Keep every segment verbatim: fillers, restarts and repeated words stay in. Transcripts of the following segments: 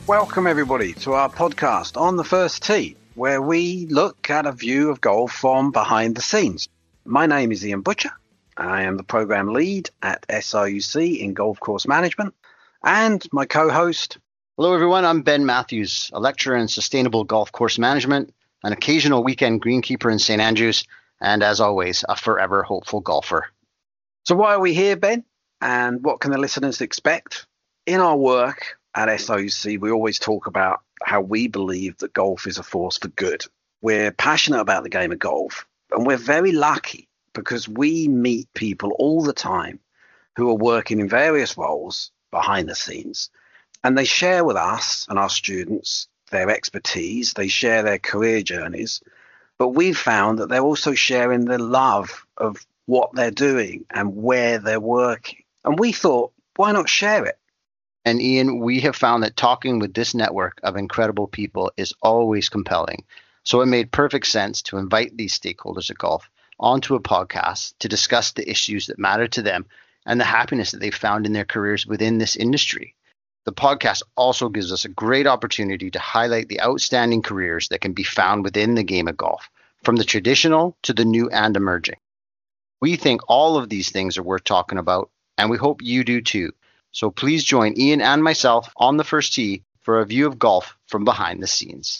Welcome everybody to our podcast On the First Tee, where we look at a view of golf from behind the scenes. My name is Ian Butcher. I am the program lead at S R U C in golf course management, and my co-host. Hello everyone, I'm Ben Matthews, a lecturer in sustainable golf course management, an occasional weekend greenkeeper in Saint Andrews, and as always, a forever hopeful golfer. So why are we here, Ben? And what can the listeners expect? In our work at S R U C, we always talk about how we believe that golf is a force for good. We're passionate about the game of golf, and we're very lucky because we meet people all the time who are working in various roles behind the scenes, and they share with us and our students their expertise, they share their career journeys, but we've found that they're also sharing the love of what they're doing and where they're working. And we thought, why not share it? And Ian, we have found that talking with this network of incredible people is always compelling. So it made perfect sense to invite these stakeholders of golf onto a podcast to discuss the issues that matter to them and the happiness that they've found in their careers within this industry. The podcast also gives us a great opportunity to highlight the outstanding careers that can be found within the game of golf, from the traditional to the new and emerging. We think all of these things are worth talking about, and we hope you do too. So please join Ian and myself on the first tee for a view of golf from behind the scenes.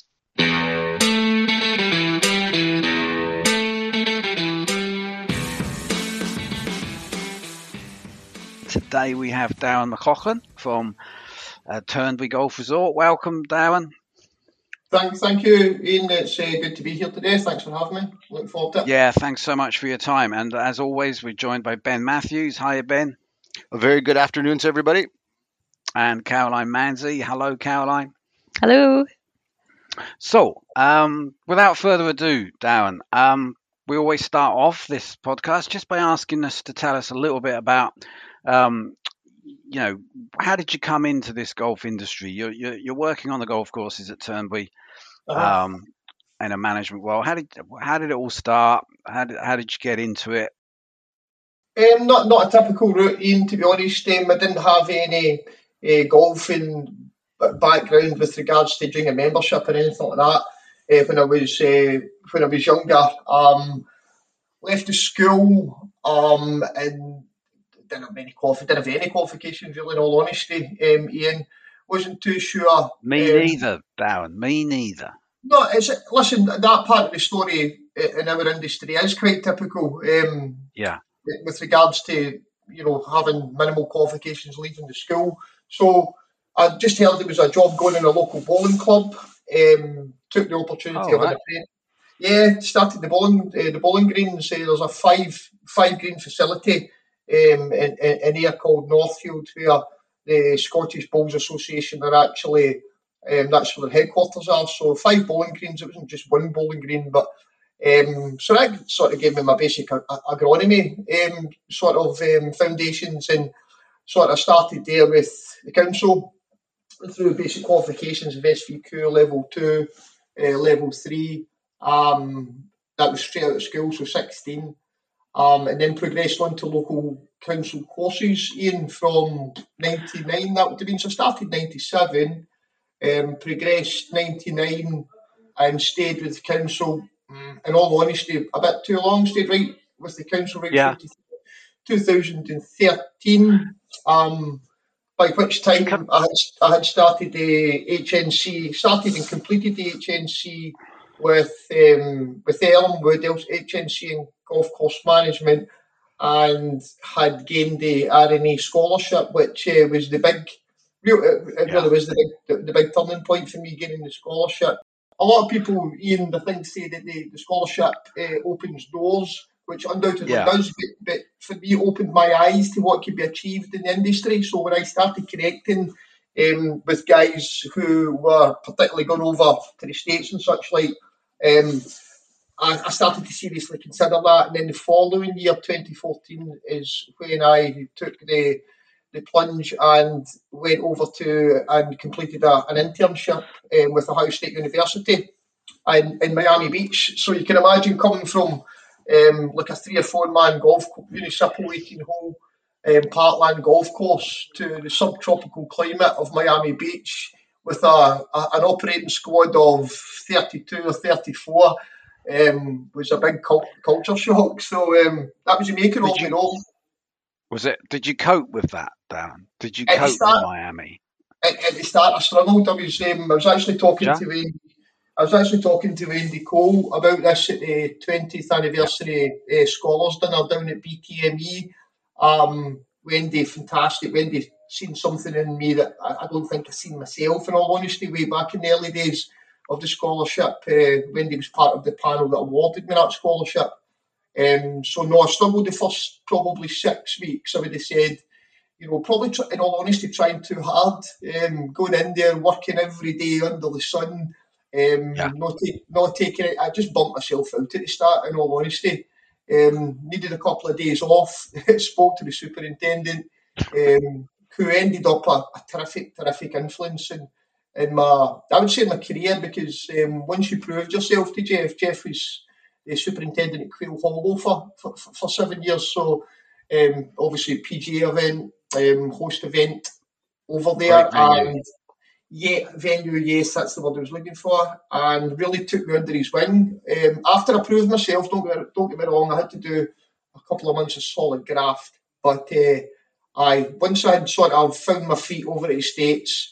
Today we have Darren McLaughlin from uh, Turnberry Golf Resort. Welcome, Darren. Thank, thank you, Ian. It's uh, good to be here today. Thanks for having me. Look forward to it. Yeah, thanks so much for your time. And as always, we're joined by Ben Matthews. Hiya, Ben. A very good afternoon to everybody. And Caroline Manzi. Hello, Caroline. Hello. So, um, without further ado, Darren, um, we always start off this podcast just by asking us to tell us a little bit about, um, you know, how did you come into this golf industry? You're, you're, you're working on the golf courses at Turnberry Uh-huh. um, in a management role. How did how did it all start? How did, how did you get into it? Um, not not a typical route, Ian, to be honest. Um, I didn't have any uh, golfing background with regards to doing a membership or anything like that. Uh, when I was uh, when I was younger, um, left the school um, and didn't have any quali- didn't have any qualifications really. In all honesty, um, Ian, wasn't too sure. Me um, neither, Darren. Me neither. No, it's listen. That part of the story in our industry is quite typical. Um, Yeah. with regards to, you know, having minimal qualifications leaving the school. So I just heard there was a job going in a local bowling club. Um, took the opportunity Oh, of an right. apprentice. Yeah, started the bowling uh, the bowling greens. Uh, there's a five five green facility um, in, in, in here called Northfield, where the Scottish Bowls Association are actually, um, that's where their headquarters are. So five bowling greens. It wasn't just one bowling green, but Um, so that sort of gave me my basic ag- agronomy um, sort of um, foundations, and sort of started there with the council through basic qualifications of S V Q level two, uh, level three. Um, that was straight out of school, so sixteen, um, and then progressed on to local council courses. Ian, from ninety-nine, that would have been. So I started ninety-seven, um, progressed ninety-nine, and stayed with the council. Mm, in all honesty, a bit too long. Stayed right with the council right Yeah. through to twenty thirteen. Um, by which time I had, I had started the H N C, started and completed the H N C with um, with Elmwood H N C in golf course management, and had gained the R N A scholarship, which uh, was the big, real, it, it Yeah. really was the big, the, the big turning point for me getting the scholarship. A lot of people, Ian, I think, say that the, the scholarship uh, opens doors, which undoubtedly Yeah. does, but, but for me, it opened my eyes to what could be achieved in the industry. So when I started connecting um, with guys who were particularly going over to the States and such like, um, I, I started to seriously consider that. And then the following year, twenty fourteen, is when I took the the plunge and went over to and completed a, an internship um, with Ohio State University in, in Miami Beach. So you can imagine coming from um, like a three or four man golf, really simple eighteen hole um, Parkland golf course to the subtropical climate of Miami Beach with a, a an operating squad of thirty-two or thirty-four um, was a big cult, culture shock. So um, that was the making Did of you- it all. Was it? Did you cope with that, Darren? Did you At the cope start- with Miami? At, at the start, I struggled. I was um, I was actually talking Yeah. to Wayne. I was actually talking to Wendy Cole about this at the twentieth anniversary uh, scholars dinner down at B T M E. Um, Wendy, fantastic. Wendy seen something in me that I, I don't think I've seen myself, in all honesty, way back in the early days of the scholarship. Uh, Wendy was part of the panel that awarded me that scholarship. Um, so no, I struggled the first probably six weeks. I would have said, you know, probably tr- in all honesty, trying too hard, um, going in there, working every day under the sun, um, Yeah. not, ta- not taking it. I just bumped myself out at the start, in all honesty. Um, needed a couple of days off, spoke to the superintendent, um, who ended up a, a terrific, terrific influence in, in my, I would say my career, because um, once you proved yourself to Jeff, Jeff was the superintendent at Quail Hollow for, for, for seven years. So um, obviously P G A event, um, host event over there, Great venue. and yeah, venue, yes, that's the word I was looking for, and really took me under his wing. Um, after I proved myself, don't get, me, don't get me wrong, I had to do a couple of months of solid graft, but uh, I once I had sort of found my feet over at the States,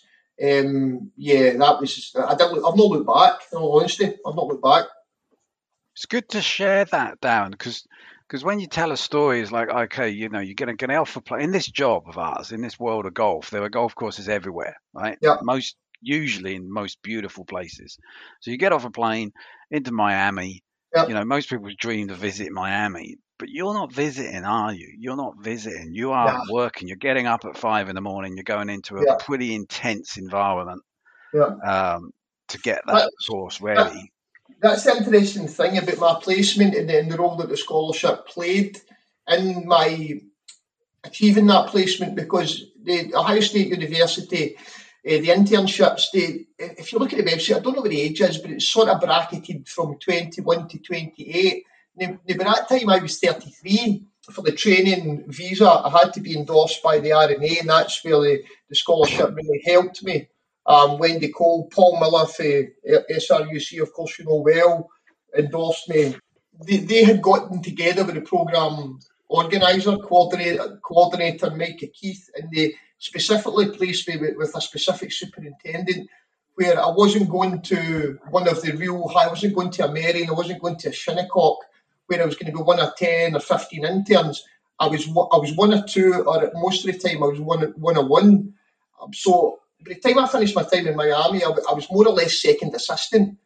um, yeah, that was, I didn't, I've not looked back, in all honesty, I've not looked back. It's good to share that, Darren, because because when you tell a story, it's like, okay, you know, you're going to get alpha play in this job of ours, in this world of golf. There are golf courses everywhere, right? Yeah. Most usually in most beautiful places. So you get off a plane into Miami. Yeah. You know, most people dream to visit Miami, but you're not visiting, are you? You're not visiting. You are Nah. working. You're getting up at five in the morning. You're going into a Yeah. pretty intense environment Yeah. um, to get that That's- course ready. That's the interesting thing about my placement and the, and the role that the scholarship played in my achieving that placement, because the Ohio State University, uh, the internships, they, if you look at the website, I don't know what the age is, but it's sort of bracketed from twenty-one to twenty-eight. Now, by that time, I was thirty-three. For the training visa, I had to be endorsed by the R N A, and that's where the, the scholarship really helped me. Um, Wendy Cole, Paul Miller for S R U C, of course, you know well, endorsed me. They, they had gotten together with the programme organiser, coordinator, coordinator Micah Keith, and they specifically placed me with, with a specific superintendent, where I wasn't going to one of the real high, I wasn't going to a Marion, I wasn't going to a Shinnecock, where I was going to be one of ten or fifteen interns. I was I was one or two, or at most of the time I was one one or one. Um, so by the time I finished my time in Miami, I, I was more or less second assistant.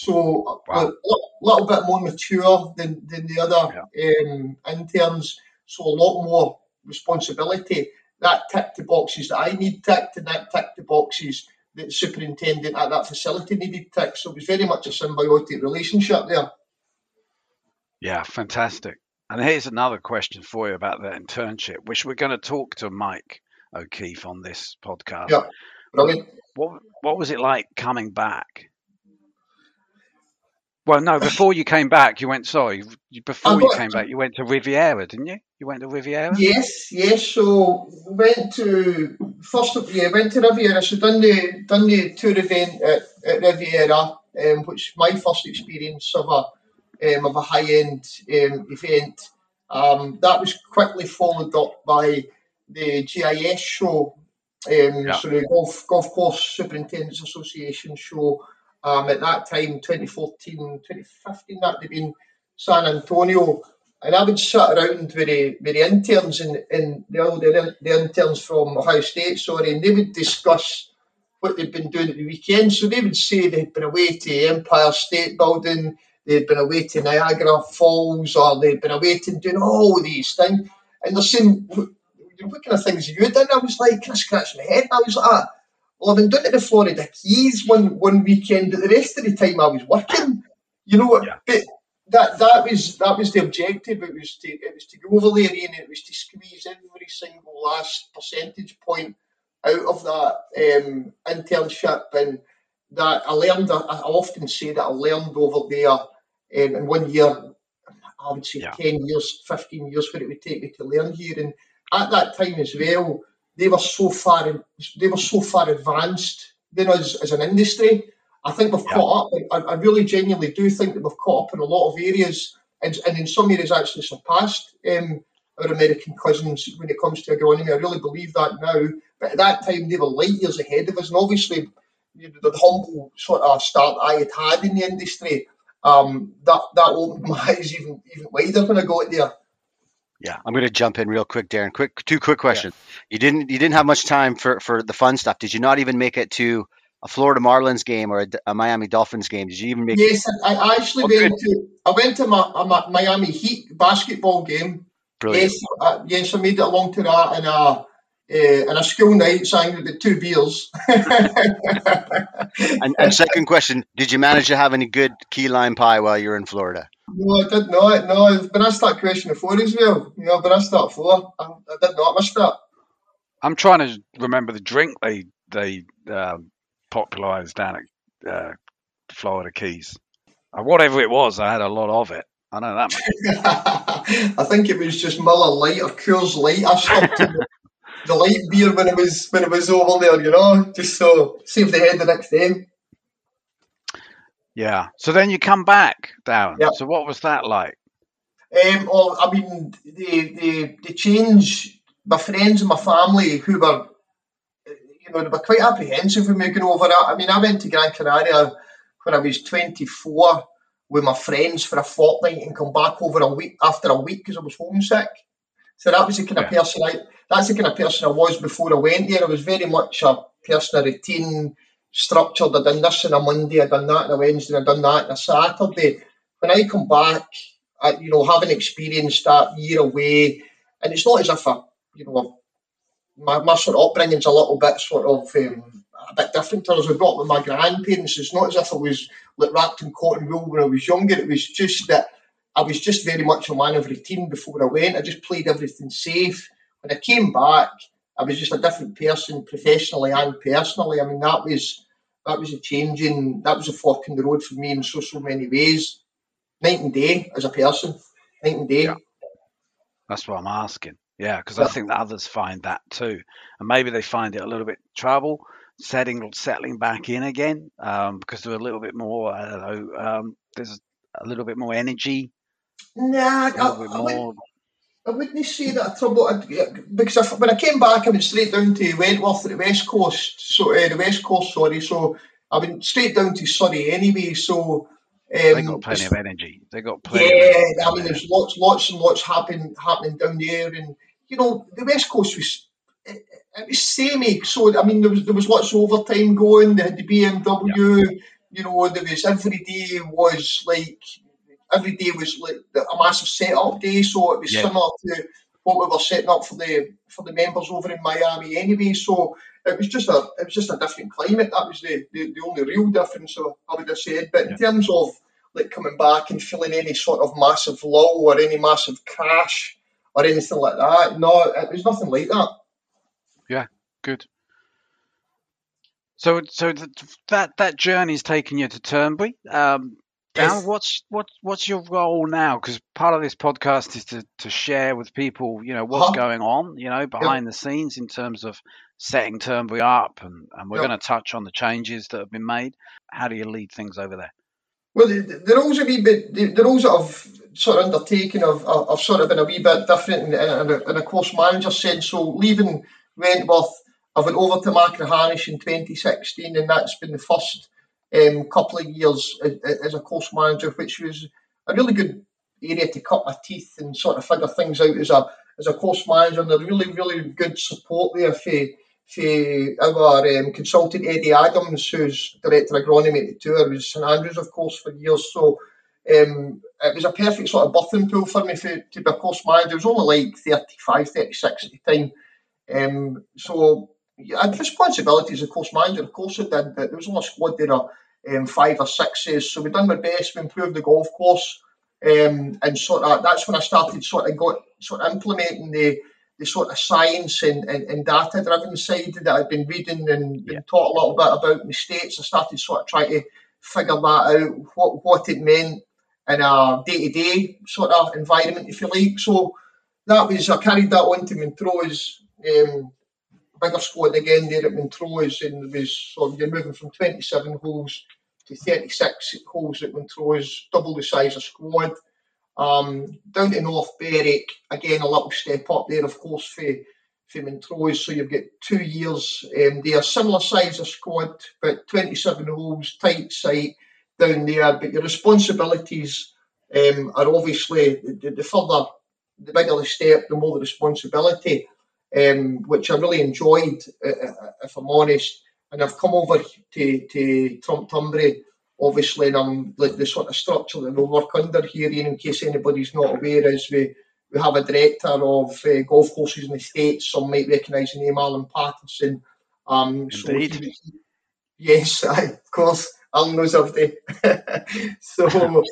So Wow. a little bit more mature than, than the other Yeah. um, interns. So a lot more responsibility. That ticked the boxes that I need ticked, and that ticked the boxes that the superintendent at that facility needed ticked. So it was very much a symbiotic relationship there. Yeah, fantastic. And here's another question for you about the internship, which we're going to talk to Mike O'Keefe on this podcast. Yeah, brilliant. What what was it like coming back? Well, no, before you came back, you went, sorry, before I you got- came back, you went to Riviera, didn't you? You went to Riviera? Yes, yes. So went to first of yeah, went to Riviera. So done the done the tour event at, at Riviera, um, which my first experience of a um, of a high end um, event. Um, that was quickly followed up by the G I S show, um, Yeah. so the Golf Golf Course Superintendents Association show. Um, at that time, twenty fourteen, twenty fifteen, that would have been San Antonio. And I would sit around with the, with the interns and, and the, all the, the interns from Ohio State, sorry, and they would discuss what they'd been doing at the weekend. So they would say they'd been away to Empire State Building, they'd been away to Niagara Falls, or they'd been away to doing all these things. And they're saying, what, what kind of things have you done? I was like, kind of scratching my head. And I was like, ah, well, I've been down to the Florida Keys one, one weekend, but the rest of the time I was working. You know what? Yeah. But that that was that was the objective. It was to it was to go over the arena. It was to squeeze every single last percentage point out of that um, internship, and that I learned. I, I often say that I learned over there um, in one year. I would say Yeah. ten years, fifteen years, what it would take me to learn here. And at that time as well, they were so far. They were so far advanced you know, as, as an industry. I think we've Yeah. caught up. I, I really genuinely do think that we've caught up in a lot of areas, and, and in some areas actually surpassed um, our American cousins when it comes to agronomy. I really believe that now. But at that time, they were light years ahead of us, and obviously, you know, the humble sort of start I had had in the industry, um, that that opened my eyes even even wider when I got there. Yeah, I'm going to jump in real quick, Darren. Quick, two quick questions. Yeah. You didn't you didn't have much time for, for the fun stuff. Did you not even make it to a Florida Marlins game or a, a Miami Dolphins game? Did you even make? Yes, it? I actually oh, went good. to. I went to my, a Miami Heat basketball game. Brilliant. Yes, uh, yes, I made it along to that in a uh, in a school night, sang with the two beers. and, and second question: did you manage to have any good key lime pie while you were in Florida? No, I did not. No, I've been asked that question before as well. You know, I've been asked that before. I, I did not miss that. I'm trying to remember the drink they they um, popularised down at uh, Florida Keys. Uh, whatever it was, I had a lot of it. I know that much. I think it was just Miller Lite or Coors Light. I stopped the, the light beer when it was when it was over there. You know, just so save the head the next day. Yeah. So then you come back down. Yep. So what was that like? Um, well, I mean, the the the change. My friends and my family, who were, you know, they were quite apprehensive when moving over. I mean, I went to Gran Canaria when I was twenty-four with my friends for a fortnight and come back over a week after a week because I was homesick. So that was the kind of yeah. person I. That's the kind of person I was before I went there. I was very much a person of routine, structured. I'd done this on a Monday, I'd done that on a Wednesday, I'd done that on a Saturday. When I come back, I, you know, having experienced that year away, and it's not as if I, you know, my, my sort of upbringing's a little bit sort of um, a bit different to us. I brought up with my grandparents. It's not as if I was like wrapped in cotton wool when I was younger. It was just that I was just very much a man of routine before I went. I just played everything safe. When I came back, I was just a different person, professionally and personally. I mean, that was that was a change in, that was a fork in the road for me in so, so many ways. Night and day as a person, night and day. Yeah. That's what I'm asking. Yeah, because yeah. I think that others find that too. And maybe they find it a little bit trouble setting, settling back in again um, because they're a little bit more, I don't know, um, there's a little bit more energy. Nah, a little I, bit more. I, would, I wouldn't say that trouble I'd, because I, when I came back, I went straight down to Wentworth at the West Coast. So uh, the West Coast, sorry. So I went straight down to Surrey anyway. So um, they got plenty of energy. They got plenty. Yeah, of energy I mean, there's lots, lots and lots happen, happening down there, and you know, the West Coast was it, it was samey. So I mean, there was there was lots of overtime going. They had the B M W. Yeah. You know, there was every day was like. Every day was like a massive set-up day, so it was yeah. similar to what we were setting up for the for the members over in Miami anyway. So it was just a it was just a different climate. That was the, the, the only real difference, so I would have said. But in yeah. terms of like coming back and feeling any sort of massive lull or any massive crash or anything like that, no, it was nothing like that. Yeah, good. So, so that that journey's taken you to Turnberry. Um, Now, what's what what's your role now? Because part of this podcast is to, to share with people, you know, what's uh-huh. going on, you know, behind yep. the scenes in terms of setting Turnberry up, and, and we're yep. going to touch on the changes that have been made. How do you lead things over there? Well, the, the roles a wee bit, the, the roles that I've sort of undertaken have, have sort of been a wee bit different in, in, a, in a course manager sense. So leaving Wentworth, I went over to Machrihanish in twenty sixteen, and that's been the first Um, couple of years as, as a course manager, which was a really good area to cut my teeth and sort of figure things out as a as a course manager. And a really, really good support there for, for our um, consultant Eddie Adams, who's director of agronomy at the tour. It was St Andrews, of course, for years. So um, it was a perfect sort of birthing pool for me for, to be a course manager. It was only like thirty-five, thirty-six at the time. Um, so I had responsibilities as a course manager, of course I did, but there was only a squad there of um, five or sixes, so we done my best, we improved the golf course, um, and sort of that's when I started sort of got sort of implementing the the sort of science and, and, and data driven side that I'd been reading and been yeah. taught a little bit about in the States. I started sort of trying to figure that out, what what it meant in a day to day sort of environment, if you like. So that was I carried that on to Montrose. Um, bigger squad again there at Montrose, and there was so you're moving from twenty-seven holes to thirty-six holes at Montrose, double the size of squad. Um, down to North Berwick, again a little step up there, of course, for, for Montrose. So you've got two years. Um, they are similar size of squad, but twenty-seven holes, tight site down there. But your responsibilities um, are obviously the, the further, the bigger the step, the more the responsibility, um, which I really enjoyed, uh, if I'm honest. And I've come over to to Trump-Tumbry, obviously, and I'm like the sort of structure that we work under here, Ian, in case anybody's not aware, is we, we have a director of uh, golf courses in the States. Some might recognise the name Alan Patterson. Um, Indeed. So he, yes, of course, Alan knows everything. so,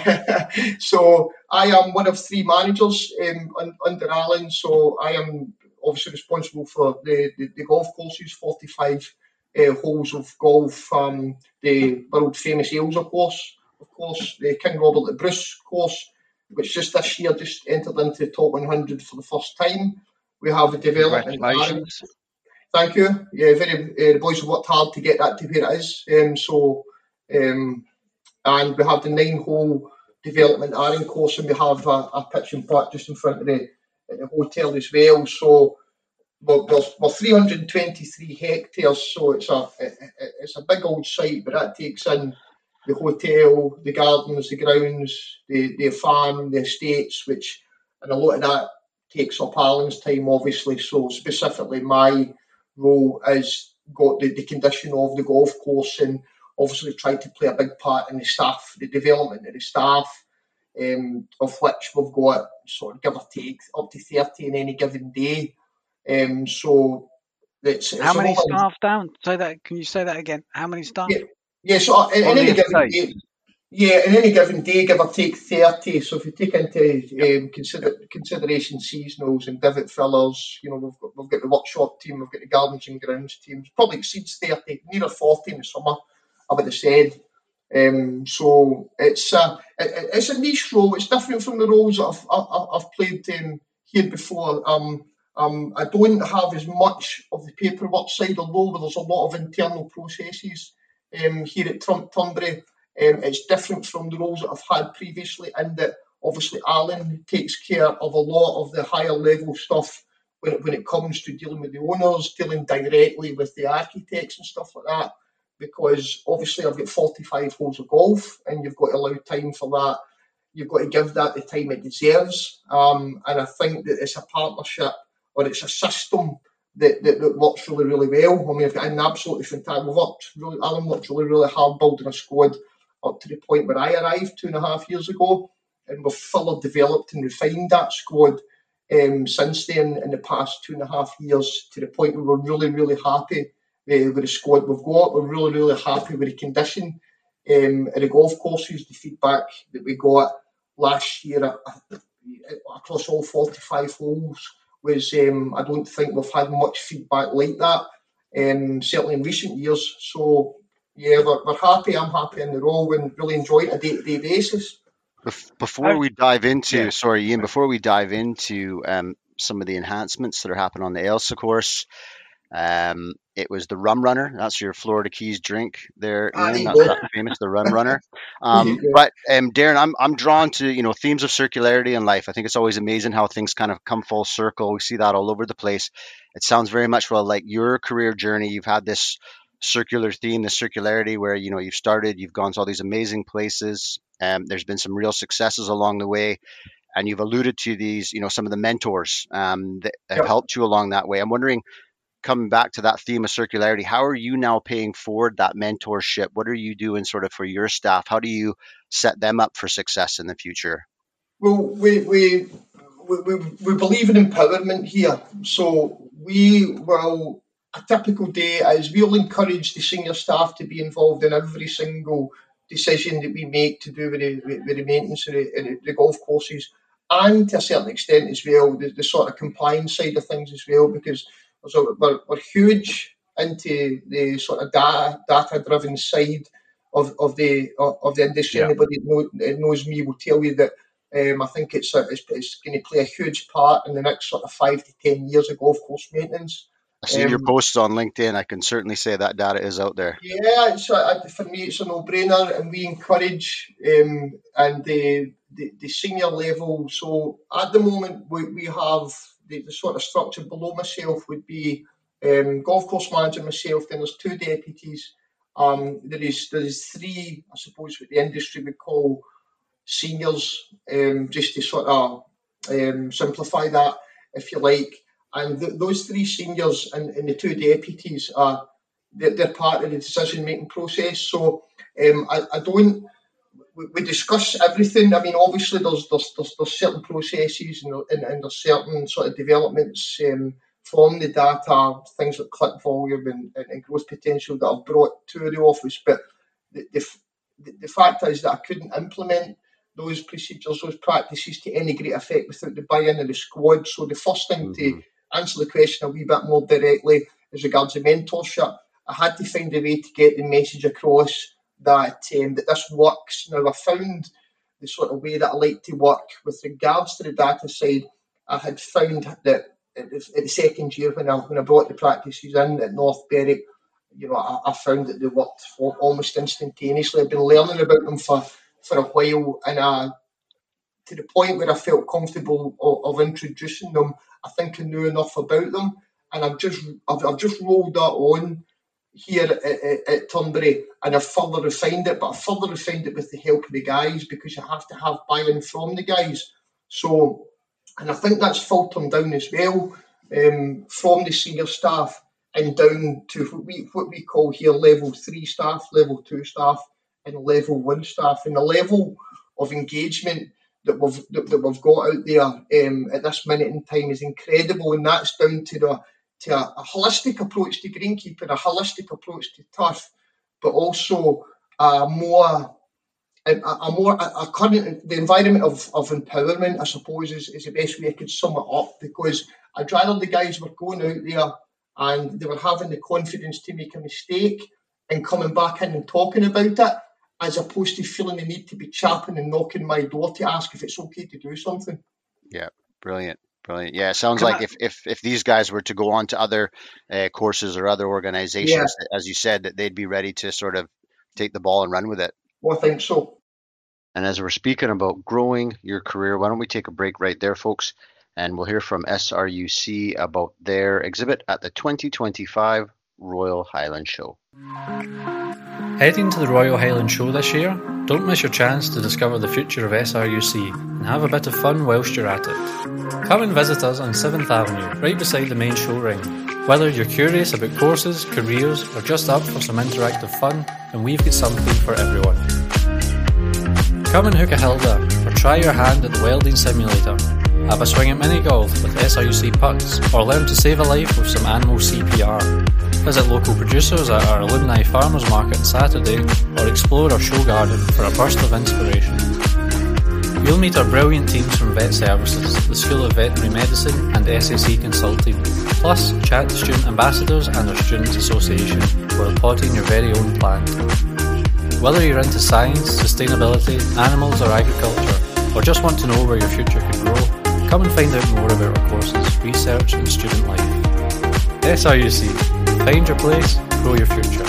so I am one of three managers um, un, under Alan. So I am obviously responsible for the, the, the golf courses, forty-five uh, holes of golf, um, the world famous Ailsa course, of course, the King Robert the Bruce course, which just this year just entered into the top one hundred for the first time. We have a development. Congratulations. Thank you. Yeah, very. Uh, the boys have worked hard to get that to where it is. Um, so, um, and we have the nine-hole development iron course, and we have a, a pitch and putt just in front of the, the hotel as well. So, we're, we're, we're three hundred twenty-three hectares. So it's a it, it's a big old site, but that takes in the hotel, the gardens, the grounds, the the farm, the estates, which, and a lot of that takes up Alan's time, obviously. So specifically, my role is got the, the condition of the golf course, and obviously try to play a big part in the staff, the development of the staff, um, of which we've got sort of give or take up to thirty in any given day. Um, so it's, it's how many lot, staff down? Say that. Can you say that again? How many staff? Yeah, yeah so in, in any given day, yeah, in any given day, give or take thirty. So if you take into um, consider, consideration seasonals and divot fillers, you know, we've got, we've got the workshop team, we've got the gardens and grounds team, probably exceeds thirty, nearer forty in the summer, I would have said. Um, so it's a, it, it's a niche role. It's different from the roles that I've, I've, I've played um, here before. Um, um, I don't have as much of the paperwork side, although there's a lot of internal processes um, here at Trump-Tumbry. Um, it's different from the roles that I've had previously, in that obviously Alan takes care of a lot of the higher level stuff when it, when it comes to dealing with the owners, dealing directly with the architects and stuff like that, because obviously I've got forty-five holes of golf and you've got to allow time for that. You've got to give that the time it deserves. Um, and I think that it's a partnership, or it's a system that, that, that works really, really well. I mean, I've got an absolutely fantastic, we've worked really, Alan worked really, really hard building a squad up to the point where I arrived two and a half years ago, and we've further developed and refined that squad um, since then in the past two and a half years, to the point where we're really, really happy uh, with the squad we've got. We're really, really happy with the condition um, of the golf courses. The feedback that we got last year uh, across all forty-five holes was, um, I don't think we've had much feedback like that, um, certainly in recent years. So, yeah, we're, we're happy. I'm happy in the role and really enjoy it on a day-to-day basis. Before we dive into, yeah. sorry, Ian, before we dive into um, some of the enhancements that are happening on the Ailsa course, um, it was the Rum Runner. That's your Florida Keys drink there, Ian. That's, that's famous, the Rum Runner. Um, but um, Darren, I'm I'm drawn to, you know, themes of circularity in life. I think it's always amazing how things kind of come full circle. We see that all over the place. It sounds very much well like your career journey. You've had this circular theme, this circularity, where, you know, you've started, you've gone to all these amazing places. Um, there's been some real successes along the way, and you've alluded to these, you know, some of the mentors um, that have Yep. helped you along that way. I'm wondering, coming back to that theme of circularity, how are you now paying forward that mentorship? What are you doing sort of for your staff? How do you set them up for success in the future? Well, we we we, we believe in empowerment here. So we will, a typical day is we'll encourage the senior staff to be involved in every single decision that we make to do with the, with the maintenance of the, the golf courses, and to a certain extent as well, the, the sort of compliance side of things as well, because so we're, we're huge into the sort of data data driven side of, of the of the industry. Yeah. Anybody that know, knows me will tell you that um, I think it's, a, it's it's going to play a huge part in the next sort of five to ten years of golf course maintenance. I've seen Um, your posts on LinkedIn. I can certainly say that data is out there. Yeah, it's a, for me, it's a no-brainer, and we encourage um, and the, the the senior level. So at the moment, we, we have the, the sort of structure below myself would be um, golf course manager, myself. Then there's two deputies. Um, there is there is three, I suppose, what the industry would call seniors, um, just to sort of um, simplify that, if you like. And th- those three seniors and, and the two deputies are they're, they're part of the decision making process. So um, I, I don't. We, we discuss everything. I mean, obviously, there's there's there's, there's certain processes and, and, and there's certain sort of developments um, from the data, things like click volume and, and, and growth potential that I've brought to the office. But the, the the fact is that I couldn't implement those procedures, those practices to any great effect without the buy-in of the squad. So the first thing mm-hmm. to answer the question a wee bit more directly as regards to mentorship, I had to find a way to get the message across that um, that this works. Now, I found the sort of way that I like to work with regards to the data side. I had found that at the second year when I, when I brought the practices in at North Berwick, you know, I, I found that they worked for almost instantaneously. I've been learning about them for, for a while, and I, to the point where I felt comfortable of, of introducing them. I think I knew enough about them, and I've just I've, I've just rolled that on here at, at, at Turnberry, and I've further refined it. But I've further refined it with the help of the guys, because you have to have buy-in from the guys. So, and I think that's filtered down as well um, from the senior staff and down to what we what we call here level three staff, level two staff, and level one staff. And the level of engagement that we've that, that we've got out there um, at this minute in time is incredible, and that's down to the to a, a holistic approach to greenkeeping, a holistic approach to turf, but also a more a, a more a, a current the environment of, of empowerment, I suppose, is, is the best way I could sum it up, because I'd rather the guys were going out there and they were having the confidence to make a mistake and coming back in and talking about it, as opposed to feeling the need to be chapping and knocking my door to ask if it's okay to do something. Yeah, brilliant. Brilliant. Yeah, it sounds Can like I, if, if if these guys were to go on to other uh, courses or other organizations, yeah. as you said, that they'd be ready to sort of take the ball and run with it. Well, I think so. And as we're speaking about growing your career, why don't we take a break right there, folks, and we'll hear from S R U C about their exhibit at the twenty twenty-five Royal Highland Show. Heading to the Royal Highland Show this year? Don't miss your chance to discover the future of S R U C and have a bit of fun whilst you're at it. Come and visit us on seventh Avenue, right beside the main show ring. Whether you're curious about courses, careers, or just up for some interactive fun, then we've got something for everyone. Come and hook a Hilda, or try your hand at the welding simulator. Have a swing at mini golf with S R U C pucks, or learn to save a life with some animal C P R. Visit local producers at our Alumni Farmers Market on Saturday, or explore our show garden for a burst of inspiration. You'll meet our brilliant teams from Vet Services, the School of Veterinary Medicine and S A C Consulting, plus chat to student ambassadors and our Students' Association while potting your very own plant. Whether you're into science, sustainability, animals or agriculture, or just want to know where your future could grow, come and find out more about our courses, research and student life. S R U C. Find your place, grow your future.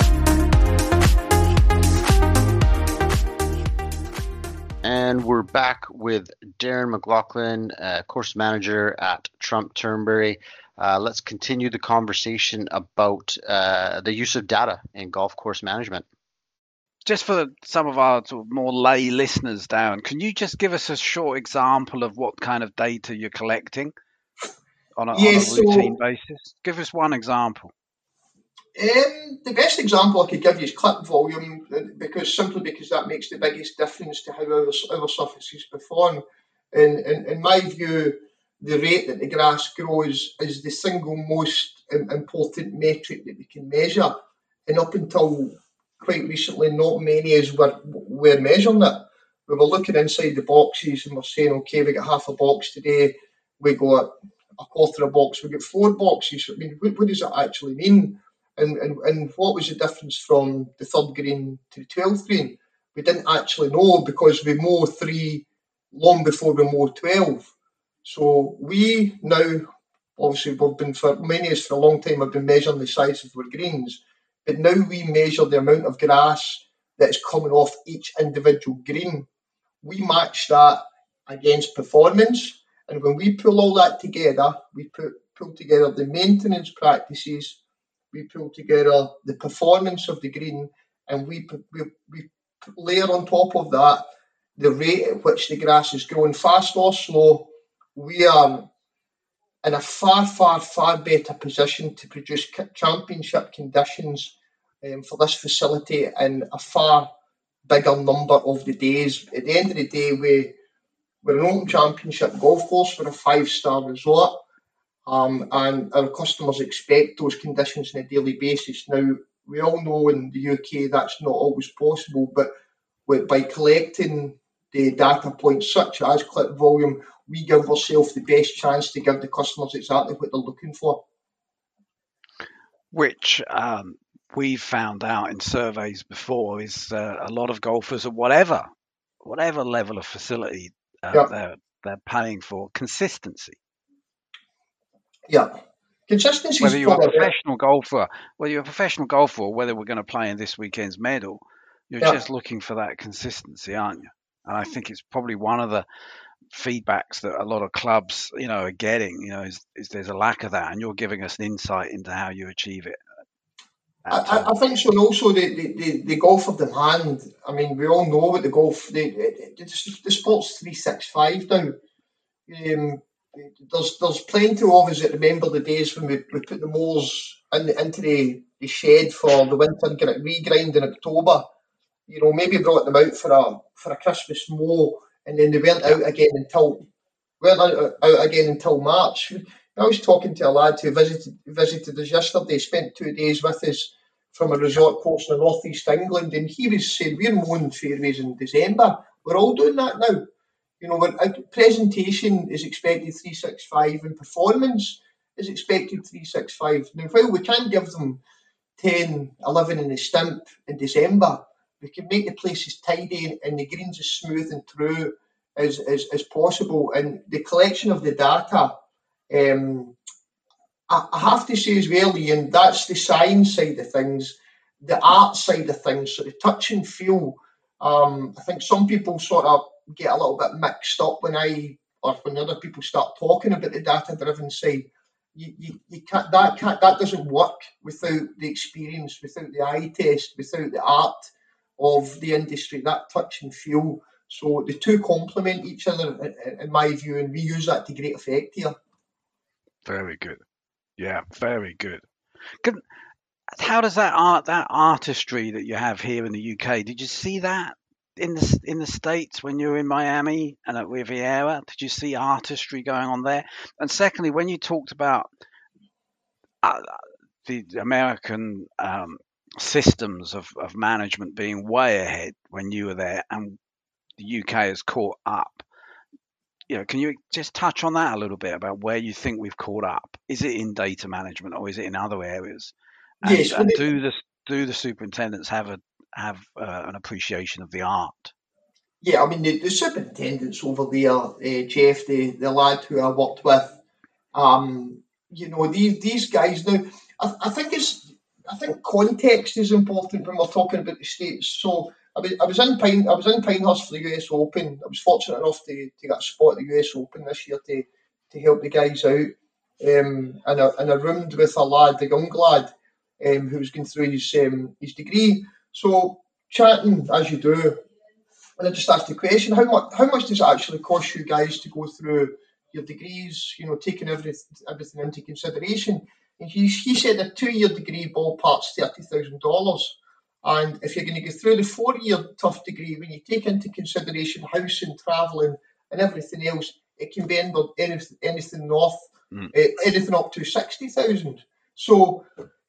And we're back with Darren McLaughlin, uh, course manager at Trump Turnberry. Uh, let's continue the conversation about uh, the use of data in golf course management. Just for some of our sort of more lay listeners, Darren, can you just give us a short example of what kind of data you're collecting on a, yes, on a routine so, basis? Give us one example. Um, the best example I could give you is click volume, because simply because that makes the biggest difference to how our, our surfaces perform. In, in, in my view, the rate that the grass grows is the single most important metric that we can measure. And up until quite recently, not many as were, were measuring it. We were looking inside the boxes and we're saying, okay, we got half a box today, we got a quarter of a box, we got four boxes. I mean, what, what does that actually mean? And, and and what was the difference from the third green to the twelfth green? We didn't actually know, because we mow three long before we mow twelve. So we now obviously we've been for many of us for a long time have been measuring the size of our greens, but now we measure the amount of grass that's coming off each individual green. We match that against performance, and when we pull all that together, we put pull together the maintenance practices, we pull together the performance of the green, and we we, we layer on top of that the rate at which the grass is growing, fast or slow. We are in a far, far, far better position to produce championship conditions um, for this facility in a far bigger number of the days. At the end of the day, we, we're an Open Championship golf course, we're a five-star resort, um, and our customers expect those conditions on a daily basis. Now, we all know in the U K that's not always possible, but with, by collecting the data points such as click volume, we give ourselves the best chance to give the customers exactly what they're looking for. Which um, we've found out in surveys before is uh, a lot of golfers at whatever whatever level of facility uh, yeah. they're they're paying for, consistency. Yeah, consistency. Whether you're a professional golfer, whether you're a professional golfer, or whether we're going to play in this weekend's medal, you're yeah. just looking for that consistency, aren't you? And I think it's probably one of the feedbacks that a lot of clubs, you know, are getting, you know, is, is there's a lack of that, and you're giving us an insight into how you achieve it. I, I think so, and also the, the, the, the golfer demand. I mean, we all know what the golf, the, the, the sport's three sixty-five now. Um, there's there's plenty of us that remember the days when we, we put the moors in the, into the, the shed for the winter regrind in October. You know, maybe brought them out for a for a Christmas mow, and then they weren't out again until weren't out, out again until March. I was talking to a lad who visited visited us yesterday, spent two days with us from a resort course in the northeast England, and he was saying we're mowing fairways in December. We're all doing that now. You know, we're, presentation is expected three sixty-five, and performance is expected three sixty-five. Now, while we can't give them ten, eleven in the stimp in December, we can make the places tidy and the greens as smooth and true as, as, as possible. And the collection of the data, um, I, I have to say as well, Ian, that's the science side of things, the art side of things, so the touch and feel. Um, I think some people sort of get a little bit mixed up when I, or when other people start talking about the data-driven side. You, you, you can't, that can't, that doesn't work without the experience, without the eye test, without the art of the industry, that touch and feel. So the two complement each other, in, in my view, and we use that to great effect here. Very good. Yeah, very good. Can, how does that art, that artistry that you have here in the U K, did you see that in the in the States when you were in Miami and at Riviera? Did you see artistry going on there? And secondly, when you talked about uh, the American um, systems of, of management being way ahead when you were there, and the U K has caught up, you know, can you just touch on that a little bit about where you think we've caught up? Is it in data management or is it in other areas? And, yes, and do the do the superintendents have a have uh, an appreciation of the art? Yeah, I mean the, the superintendents over there, uh, Jeff, the, the lad who I worked with, um, you know, these these guys now. I, I think it's I think context is important when we're talking about the States. So I was I was in Pine I was in Pinehurst for the U S Open. I was fortunate enough to, to get a spot at the U S Open this year to to help the guys out. Um, and I and I roomed with a lad, a young lad, um, who was going through his um, his degree. So chatting as you do, and I just asked the question: How much how much does it actually cost you guys to go through your degrees? You know, taking everything everything into consideration. And he he said a two year degree ballpark's thirty thousand dollars. And if you're going to go through the four year tough degree, when you take into consideration housing, travelling, and everything else, it can be anything, anything north, mm. uh, anything up to sixty thousand. So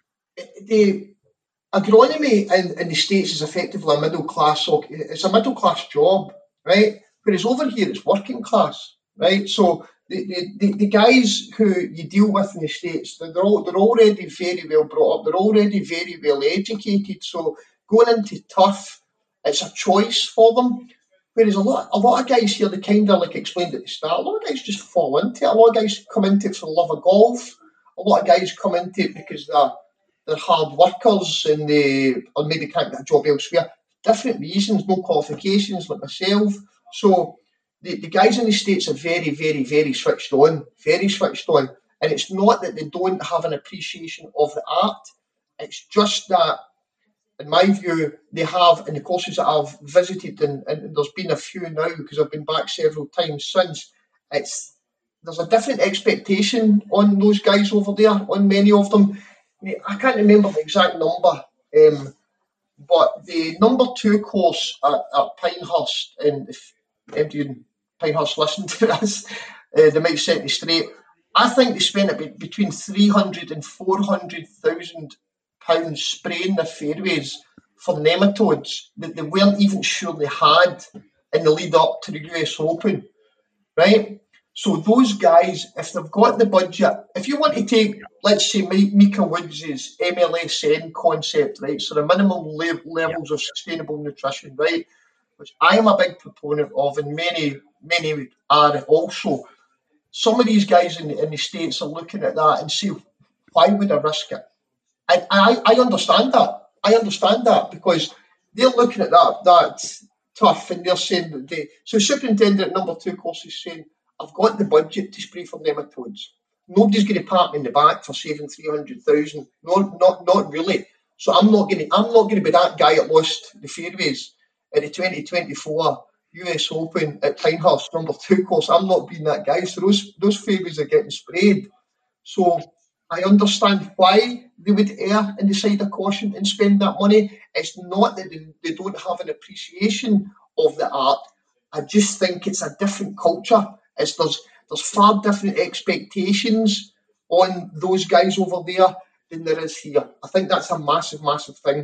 the agronomy in, in the States is effectively a middle class. It's a middle class job, right? Whereas over here it's working class, right? So the the, the guys who you deal with in the States, they're all, they're already very well brought up. They're already very well educated. So going into turf, it's a choice for them. Whereas a lot, a lot of guys here, they kind of like explained at the start, a lot of guys just fall into it. A lot of guys come into it for the love of golf. A lot of guys come into it because they're, they're hard workers and they or maybe can't get a job elsewhere. Different reasons, no qualifications like myself. So the, the guys in the States are very, very, very switched on, very switched on. And it's not that they don't have an appreciation of the art. It's just that, in my view, they have, in the courses that I've visited, and, and there's been a few now because I've been back several times since, it's there's a different expectation on those guys over there, on many of them. I can't remember the exact number, um, but the number two course at, at Pinehurst, and if anybody in Pinehurst listen to this, uh, they might set me straight. I think they spent about between three hundred and four hundred thousand pounds spraying their fairways for nematodes that they weren't even sure they had in the lead up to the U S Open, right? So those guys, if they've got the budget, if you want to take, let's say, Mika Woods' M L S N concept, right? So the minimum le- levels of sustainable nutrition, right? Which I am a big proponent of, and many, many are also. Some of these guys in the, in the States are looking at that and say, why would I risk it? And I, I understand that. I understand that because they're looking at that that tough and they're saying that they. So superintendent at number two course is saying, I've got the budget to spray for nematodes. Nobody's going to pat me in the back for saving three hundred thousand. No, not not really. So I'm not going to. I'm not going to be that guy that lost the fairways at the twenty twenty-four U S Open at Pinehurst number two course. I'm not being that guy. So those those fairways are getting sprayed. So I understand why they would err in the side of caution and spend that money. It's not that they, they don't have an appreciation of the art. I just think it's a different culture. It's there's there's far different expectations on those guys over there than there is here. I think that's a massive, massive thing.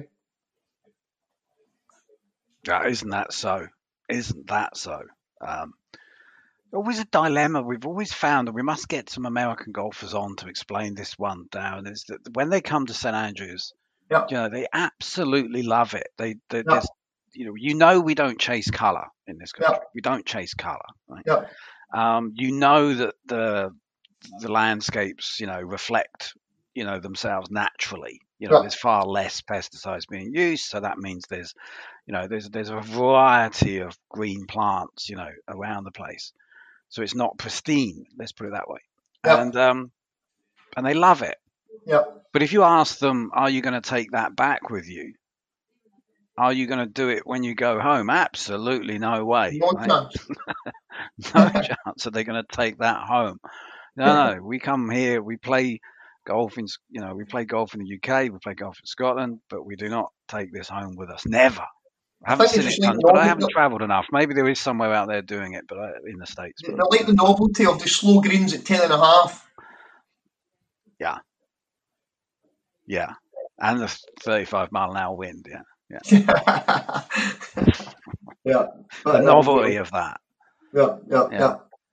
Yeah, isn't that so? Isn't that so? Um, always a dilemma. We've always found that we must get some American golfers on to explain this one down. Is that when they come to Saint Andrews, yeah. you know, they absolutely love it. They, they yeah. you know, you know, we don't chase color in this country. Yeah. We don't chase color. Right? Yeah. Um, you know that the the landscapes, you know, reflect, you know, themselves naturally. You know, yeah. there's far less pesticides being used, so that means there's, you know, there's there's a variety of green plants, you know, around the place. So it's not pristine, let's put it that way. Yeah. And um, and they love it. Yeah. But if you ask them, are you going to take that back with you? Are you going to do it when you go home? Absolutely no way. No right? chance. No chance that they're going to take that home. No, no. We come here, we play golf in, you know, we play golf in the U K, we play golf in Scotland, but we do not take this home with us. Never. I haven't seen it done, but I haven't travelled enough. Maybe there is somewhere out there doing it, but I, in the States. They like the novelty of the slow greens at ten and a half. Yeah. Yeah. And the thirty-five mile an hour wind. Yeah. Yeah. yeah. The novelty of that. Yeah, yeah, yeah. yeah.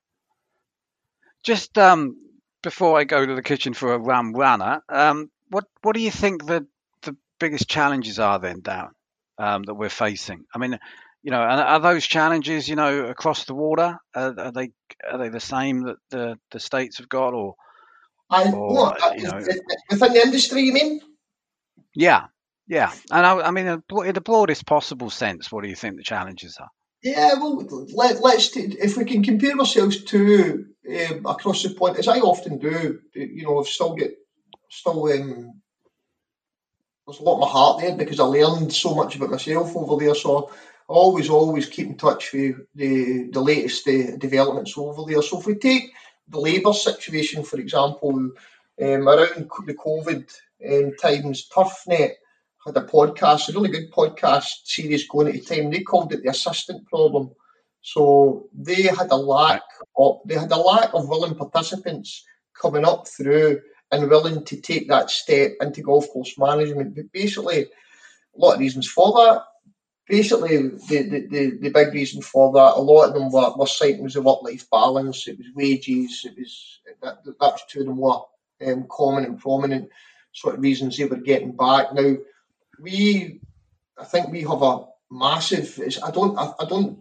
Just um, before I go to the kitchen for a rum runner, um, what what do you think the the biggest challenges are then, Darren, um, that we're facing? I mean, you know, are, are those challenges, you know, across the water? Are, are they are they the same that the, the states have got, or? I or, what, you know, within the industry, you mean? Yeah, yeah. And I, I mean, in the broadest possible sense, what do you think the challenges are? Yeah, well, let, let's t- if we can compare ourselves to um, across the pond, as I often do, you know, I've still got still um, there's a lot of my heart there because I learned so much about myself over there. So I always, always keep in touch with the the latest uh, developments over there. So if we take the labour situation, for example, um, around the COVID um, times, TurfNet had a podcast, a really good podcast series going at the time. They called it the assistant problem. So they had a lack of they had a lack of willing participants coming up through and willing to take that step into golf course management. But basically, a lot of reasons for that. Basically, the the, the, the big reason for that, a lot of them were, were citing was the work-life balance, it was wages, it was that, that was two of the more um, common and prominent sort of reasons they were getting back. Now, we, I think we have a massive. I don't. I, I don't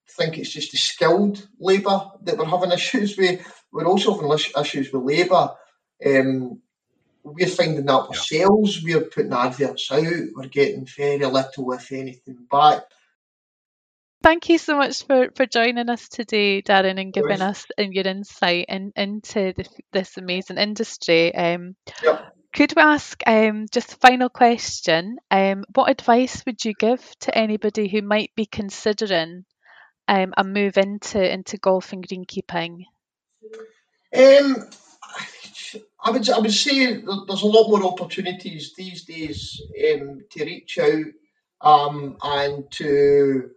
think it's just the skilled labour that we're having issues with. We're also having issues with labour. Um, we're finding that ourselves. Yeah. We're putting adverts out. We're getting very little, if anything, back. Thank you so much for, for joining us today, Darren, and giving us your insight in, into the, this amazing industry. Um, yep. Could we ask, um, just a final question, um, what advice would you give to anybody who might be considering um, a move into, into golf and greenkeeping? Um, I would I would say there's a lot more opportunities these days um, to reach out um, and to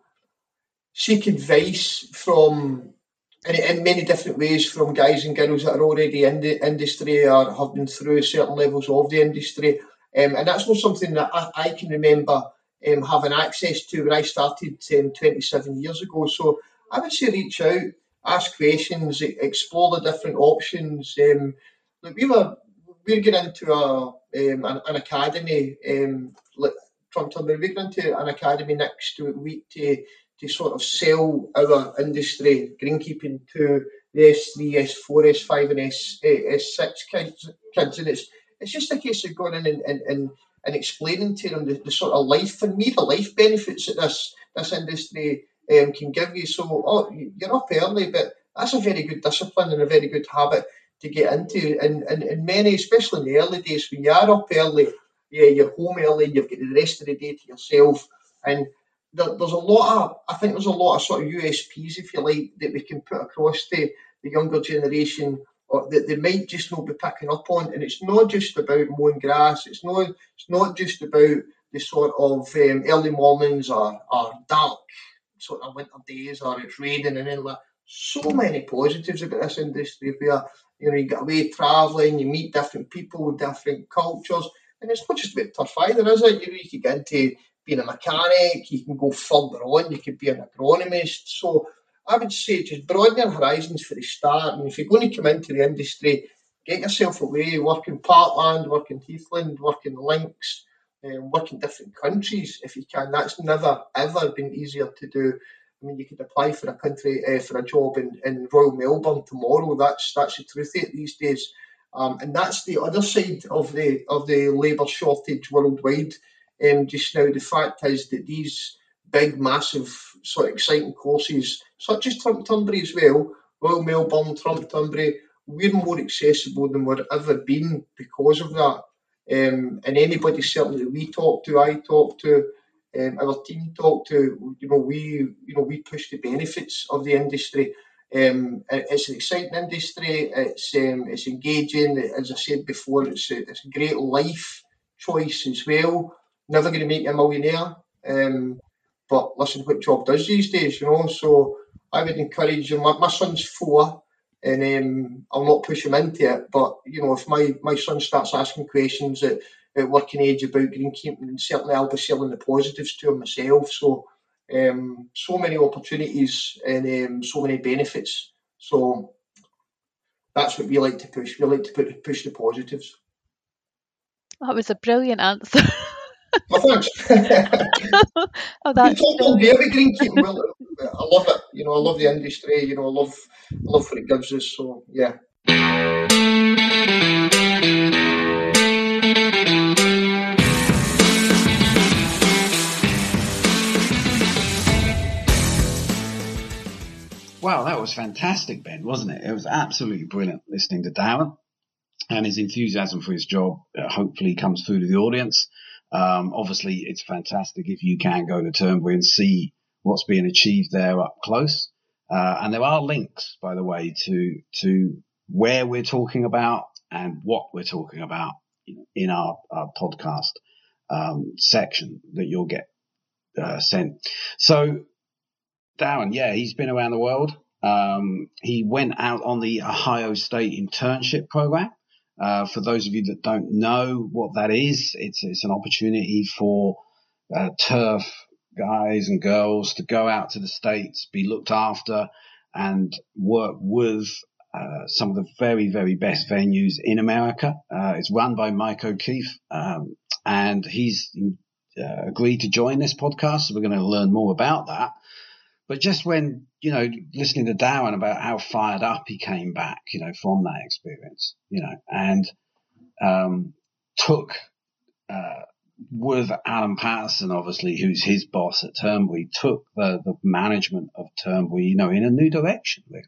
seek advice from in, in many different ways from guys and girls that are already in the industry or have been through certain levels of the industry. Um, and that's not something that I, I can remember um, having access to when I started um, twenty-seven years ago. So I would say reach out, ask questions, explore the different options. Um, look, we were we're getting into a um, an, an academy. Um, from we're getting into an academy next week to to sort of sell our industry, greenkeeping, to the S three, S four, S five and S, S six kids, kids. And it's it's just a case of going in and, and, and, and explaining to them the, the sort of life, for me, the life benefits that this this industry um, can give you. So, oh, you're up early, but that's a very good discipline and a very good habit to get into. And, and, and many, especially in the early days, when you are up early, yeah, you're home early, you've got the rest of the day to yourself. And There, there's a lot of, I think there's a lot of sort of U S Ps, if you like, that we can put across to the younger generation, or that they might just not be picking up on. And it's not just about mowing grass. It's not. It's not just about the sort of um, early mornings or, or dark sort of winter days, or it's raining and then like so many positives about this industry where you know you get away travelling, you meet different people, different cultures, and it's not just about turf either, is it? You know, you can get into being a mechanic, you can go further on, you could be an agronomist. So I would say just broaden your horizons for the start. And if you're going to come into the industry, get yourself away, work in Parkland, work in Heathland, work in Links, um, work in different countries if you can. That's never, ever been easier to do. I mean, you could apply for a country, uh, for a job in, in Royal Melbourne tomorrow. That's that's the truth of it these days. Um, and that's the other side of the of the labour shortage worldwide. Um, just now, the fact is that these big, massive, sort of exciting courses, such as Trump Tunbury as well, Royal Melbourne, Trump Tunbury, we're more accessible than we've ever been because of that. Um, and anybody certainly that we talk to, I talk to, um, our team talk to, you know, we, you know, we push the benefits of the industry. Um, it's an exciting industry. It's um, it's engaging. As I said before, it's a, it's a great life choice as well. Never going to make you a millionaire, um, but listen, what job does these days, you know? So I would encourage you. My, my son's four, and um, I'll not push him into it. But you know, if my, my son starts asking questions at, at working age about greenkeeping, and certainly I'll be selling the positives to him myself. So um, so many opportunities and um, so many benefits. So that's what we like to push. We like to put, push the positives. That was a brilliant answer. Well, thanks. Oh, that's all day about greenkeeping. Well, I love it. You know, I love the industry. You know, I love, I love what it gives us. So, yeah. Wow, that was fantastic, Ben, wasn't it? It was absolutely brilliant listening to Darren, and his enthusiasm for his job uh, hopefully comes through to the audience. Um, obviously, it's fantastic if you can go to Turnberry and see what's being achieved there up close. Uh, and there are links, by the way, to to where we're talking about and what we're talking about in our, our podcast um, section that you'll get uh, sent. So, Darren, yeah, he's been around the world. Um, he went out on the Ohio State internship program. Uh, for those of you that don't know what that is, it's it's an opportunity for uh, turf guys and girls to go out to the States, be looked after, and work with uh, some of the very, very best venues in America. Uh, it's run by Mike O'Keefe, um, and he's uh, agreed to join this podcast, so we're going to learn more about that. But just when, you know, listening to Darren about how fired up he came back, you know, from that experience, you know, and um, took, uh, with Alan Patterson, obviously, who's his boss at Turnberry, took the, the management of Turnberry, you know, in a new direction, really.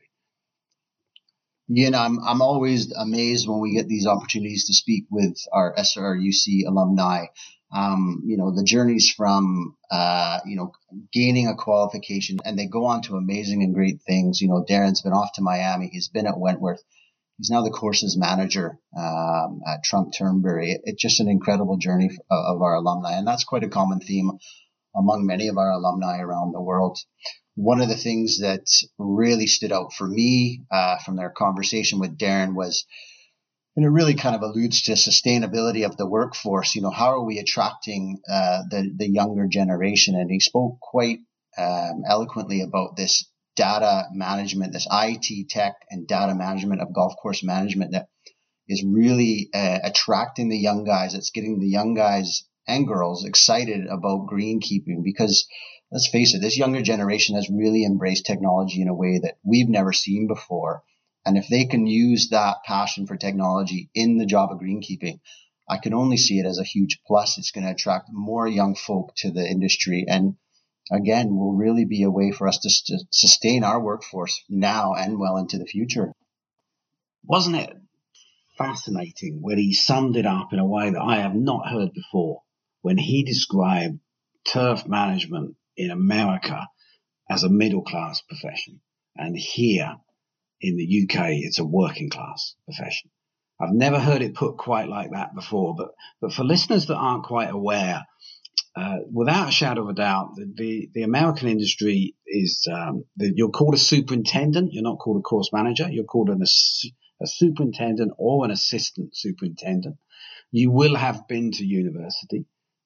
You know, I'm I'm always amazed when we get these opportunities to speak with our S R U C alumni. Um, you know, the journeys from, uh, you know, gaining a qualification, and they go on to amazing and great things. You know, Darren's been off to Miami. He's been at Wentworth. He's now the courses manager um, at Trump Turnberry. It, it's just an incredible journey f- of our alumni, and that's quite a common theme among many of our alumni around the world. One of the things that really stood out for me uh, from their conversation with Darren was, and it really kind of alludes to sustainability of the workforce. You know, how are we attracting uh, the the younger generation? And he spoke quite um, eloquently about this data management, this I T tech and data management of golf course management that is really uh, attracting the young guys. It's getting the young guys and girls excited about greenkeeping, because let's face it, this younger generation has really embraced technology in a way that we've never seen before. And if they can use that passion for technology in the job of greenkeeping, I can only see it as a huge plus. It's going to attract more young folk to the industry. And again, will really be a way for us to st- sustain our workforce now and well into the future. Wasn't it fascinating when he summed it up in a way that I have not heard before, when he described turf management in America as a middle class profession, and here in the U K it's a working class profession. I've never heard it put quite like that before, but but for listeners that aren't quite aware, uh, without a shadow of a doubt, the the, the American industry is um, the, you're called a superintendent. You're not called a course manager. You're called an, a superintendent or an assistant superintendent. You will have been to university,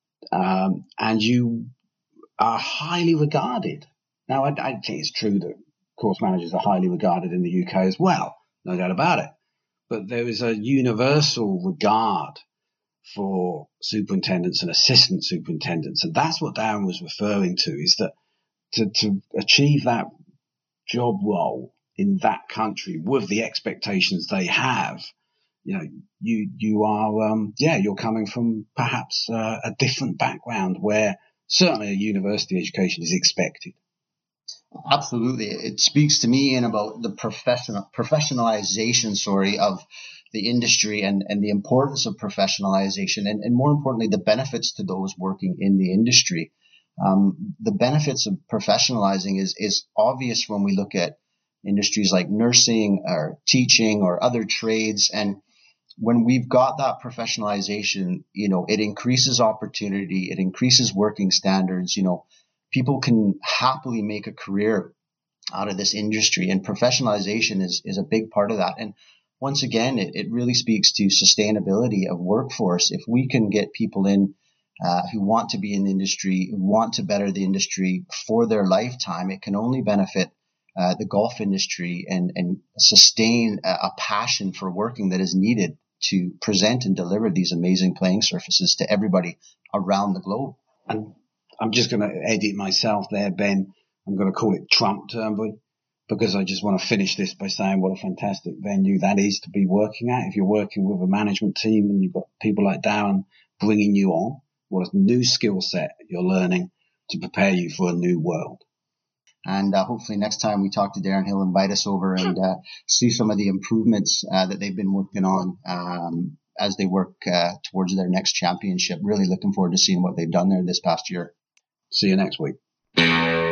um, and you are highly regarded. Now, I, I think it's true that course managers are highly regarded in the U K as well, no doubt about it. But there is a universal regard for superintendents and assistant superintendents. And that's what Darren was referring to, is that to, to achieve that job role in that country with the expectations they have, you know, you, you are, um, yeah, you're coming from perhaps uh, a different background where certainly a university education is expected. Absolutely. It speaks to me in about the professional professionalization, sorry, of the industry, and, and the importance of professionalization, and, and more importantly, the benefits to those working in the industry. Um, the benefits of professionalizing is, is obvious when we look at industries like nursing or teaching or other trades. And when we've got that professionalization, you know, it increases opportunity, it increases working standards. You know, people can happily make a career out of this industry, and professionalization is, is a big part of that. And once again, it, it really speaks to sustainability of workforce. If we can get people in uh, who want to be in the industry, who want to better the industry for their lifetime, it can only benefit uh, the golf industry and, and sustain a, a passion for working that is needed to present and deliver these amazing playing surfaces to everybody around the globe. And I'm just going to edit myself there, Ben. I'm going to call it Trump Turnberry, because I just want to finish this by saying what a fantastic venue that is to be working at. If you're working with a management team and you've got people like Darren bringing you on, what a new skill set you're learning to prepare you for a new world. And uh, hopefully next time we talk to Darren, he'll invite us over and uh, see some of the improvements uh, that they've been working on um, as they work uh, towards their next championship. Really looking forward to seeing what they've done there this past year. See you next week.